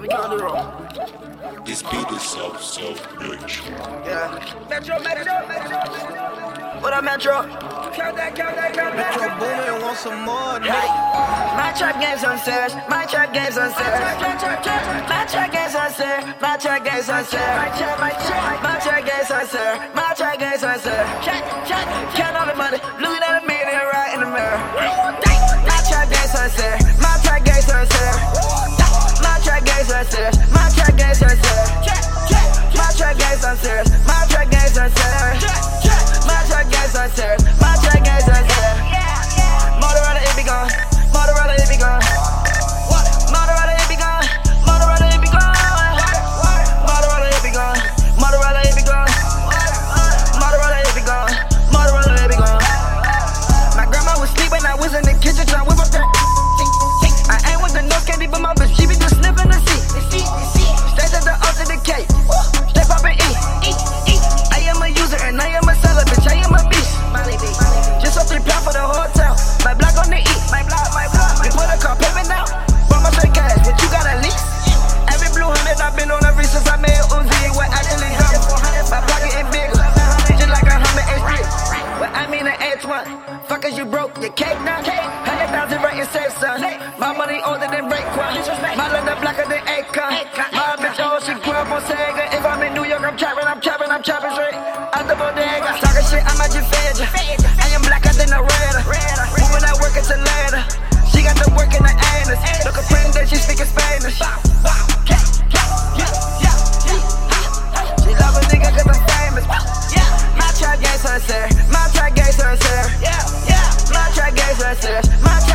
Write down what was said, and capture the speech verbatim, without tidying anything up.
on the road. This beat is self, self, bitch. Yeah. Metro, Metro, Metro. What up, Metro? Count that, count that, count that. Metro Boomin want some more, nigga. My trap game's on serious. My trap game's on serious. My trap game's on serious. My trap game's on serious. My trap, my trap, my trap game's on serious. My trap game's on serious. Check, check, count all the money. Looking at a million right in the mirror. My trap game's on serious. My trap game's on serious. My trap game's on serious. My trap game's on serious. My trap game's on serious. My trap game's on serious. My trap game's on serious. My trap game's on serious. Motorola, it be gone. Motorola, it be gone. Motorola, it be gone. Motorola, it be gone. Motorola, it be gone. Motorola, it be gone. Motorola, it be gone. Motorola, it be gone. My grandma was sleeping, I was in the kitchen trying to whip up that. I ain't with the nose candy, but my bitch, she be just sniffing the seat. Straight at the altar, the cake. Step up and eat. I am a user and I am a seller, bitch. I am a beast. Just up three pounds for the hotel. My block on the E. My block, my block. We put a car payment now. Bought my straight cash, but you got a lease. Every blue hundred I've been on every since I made Uzi. What actually double. My pocket ain't bigger. Just like a Hummer H three. What I mean an H one. Fuckers, you broke your cake now. Hundred thousand right and safe, son. My money older than Raekwon. My leather blacker than Akon. My bitch, oh, she grew up on Sega. If I'm in New York, I'm trapping, I'm trapping, I'm trapping straight out the bodega. Talking shit, I might just fade ya. I am blacker than a redder. Moving that work into later. She got the work in the anus. Look a friend that she speaking Spanish. She love a nigga cause I'm famous. My trap game's on serious. My trap game's on serious. My trap game's on serious. My